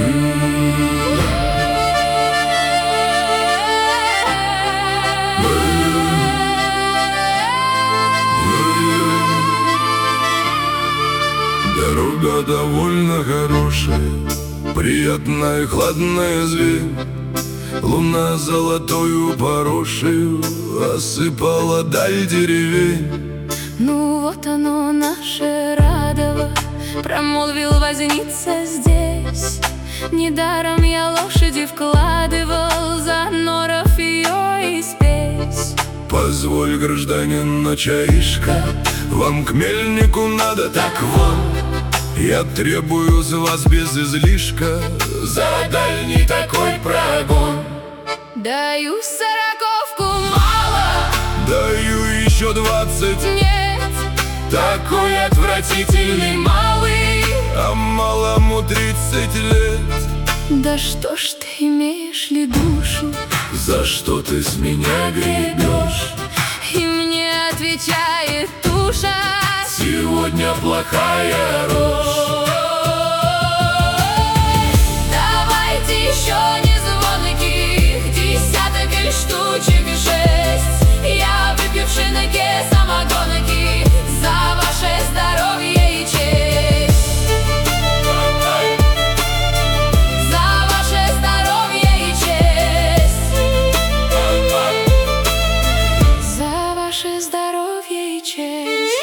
Дорога довольно хорошая, приятная, хладная зверь. Луна золотою порошею осыпала даль деревень. Ну вот оно, наше Радово, промолвил возница здесь. Недаром я лошади вкладывал за норов ее и спесь. Позволь, гражданин начальишка, вам к мельнику надо, так вот. Я требую с вас без излишка за дальний такой прогон. Даю сороковку, мало. Даю еще 20. Нет, Такой отвратительный малый. а малому 30 лет. Да что ж ты имеешь ли душу? За что ты с меня гребешь? И мне отвечает туша: Сегодня плохая рожь. давайте еще незваных десяток или штучек 6. Я выпивший на самогонки за ваше здоровье и честь. За ваше здоровье и честь. За ваше здоровье и честь.